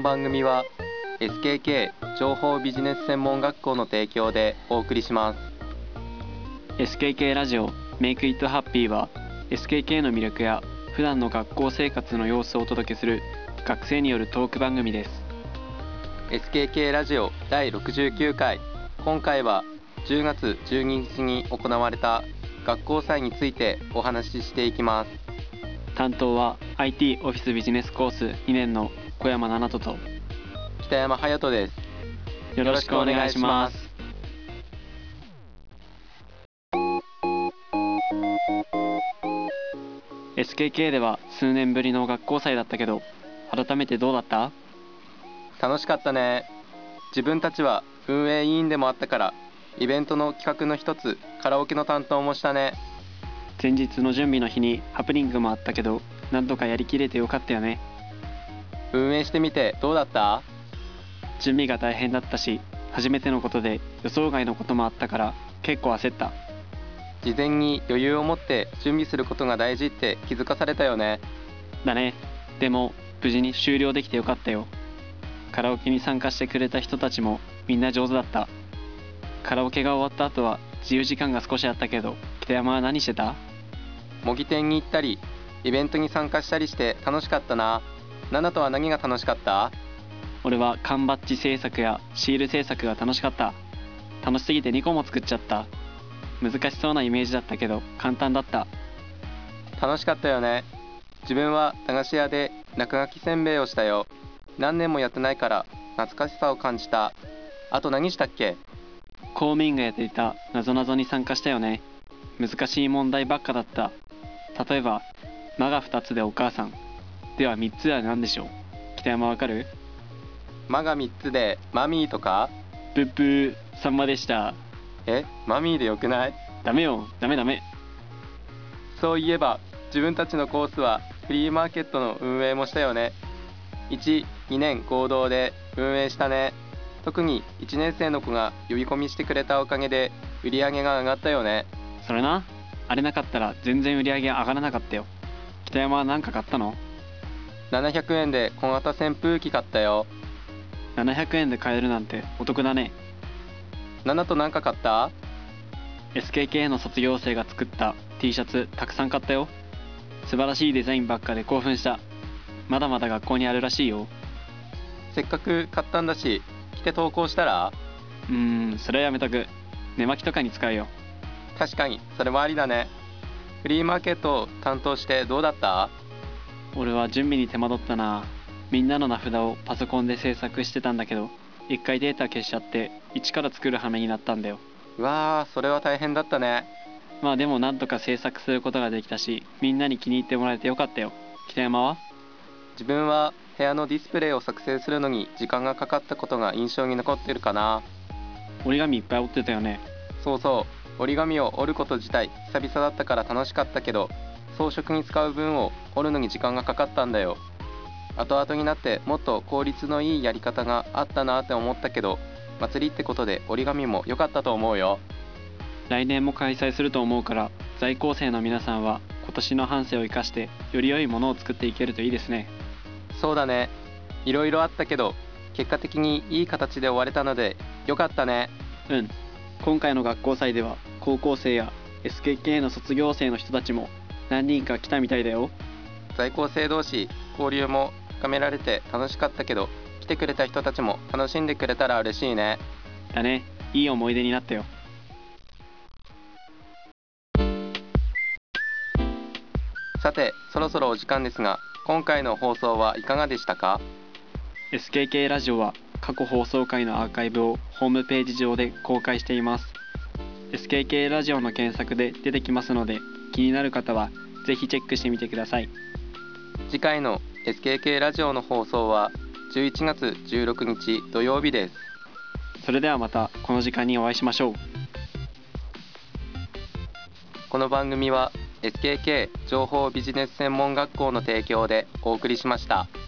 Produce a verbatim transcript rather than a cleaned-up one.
番組は エスケーケー 情報ビジネス専門学校の提供でお送りします。 エスケーケー ラジオ Make It Happy は エスケーケー の魅力や普段の学校生活の様子をお届けする学生によるトーク番組です。 エスケーケー ラジオだいろくじゅうきゅうかい、今回はじゅうがつじゅうににちに行われた学校祭についてお話ししていきます。 担当は アイティー オフィスビジネスコースにねんの小山七斗と北山隼人です。 よろしくお願いします。エスケーケー では数年ぶりの学校祭だったけど、改めてどうだった？ 楽しかったね。自分たちは運営委員でもあったから、イベントの企画の一つ、カラオケの担当もしたね。 前日の準備の日にハプニングもあったけど、なんとかやりきれてよかったよね。 運営してみてどうだった？ 準備が大変だったし、初めてのことで予想外のこともあったから結構焦った。 事前に余裕を持って準備することが大事って気づかされたよね。 だね。でも無事に終了できてよかったよ。カラオケに参加してくれた人たちもみんな上手だった。カラオケが終わった後は自由時間が少しあったけど、北山は何してた？ 模擬店に行ったり、イベントに参加したりして楽しかったな。ナナとは何が楽しかった？ 俺は缶バッジ制作やシール制作が楽しかった。楽しすぎてにこも作っちゃった。難しそうなイメージだったけど簡単だった。 楽しかったよね。自分は駄菓子屋で中書きせんべいをしたよ。何年もやってないから懐かしさを感じた。あと何したっけ？ 公務員がやっていたなぞなぞに参加したよね。難しい問題ばっかだった。例えば「ま」がふたつでお母さんではみっつは何でしょう？北山わかる？ まがみっつでマミーとか？ ブッブー、さんまでした。 え、マミーでよくない？ ダメよ、ダメダメ。 そういえば自分たちのコースはフリーマーケットの運営もしたよね。いち、にねん合同で運営したね。特にいちねん生の子が呼び込みしてくれたおかげで売り上げが上がったよね。 それな、あれなかったら全然売り上げ上がらなかったよ。北山は何か買ったの？ ななひゃくえんで小型扇風機買ったよ。 ななひゃくえんで買えるなんてお得だね。 ナナと何か買った？ エスケーケー の卒業生が作った T シャツたくさん買ったよ。素晴らしいデザインばっかで興奮した。まだまだ学校にあるらしいよ。 せっかく買ったんだし着て投稿したら？ うーん、それはやめとく。寝巻きとかに使うよ。 確かにそれもありだね。フリーマーケットを担当してどうだった？ 俺は準備に手間取ったな。みんなの名札をパソコンで制作してたんだけど、一回データ消しちゃって一から作る羽目になったんだよ。 うわー、それは大変だったね。 まあでもなんとか制作することができたし、みんなに気に入ってもらえてよかったよ。北山は？ 自分は部屋のディスプレイを作成するのに時間がかかったことが印象に残ってるかな。 折り紙いっぱい折ってたよね。 そうそう、折り紙を折ること自体久々だったから楽しかったけど、装飾に使う分を折るのに時間がかかったんだよ。後々になってもっと効率のいいやり方があったなって思ったけど、祭りってことで折り紙も良かったと思うよ。 来年も開催すると思うから、在校生の皆さんは今年の半生を生かしてより良いものを作っていけるといいですね。 そうだね。いろいろあったけど結果的にいい形で終われたので良かったね。 うん。今回の学校祭では高校生や エスケーケー の卒業生の人たちも何人か来たみたいだよ。 在校生同士交流も深められて楽しかったけど、来てくれた人たちも楽しんでくれたら嬉しいね。 だね。いい思い出になったよ。 さてそろそろお時間ですが、今回の放送はいかがでしたか？ エスケーケー ラジオは過去放送回のアーカイブをホームページ上で公開しています。 エスケーケー ラジオの検索で出てきますので、気になる方はぜひチェックしてみてください。 次回の エスケーケー ラジオの放送はじゅういちがつじゅうろくにち土曜日です。 それではまたこの時間にお会いしましょう。 この番組は エスケーケー 情報ビジネス専門学校の提供でお送りしました。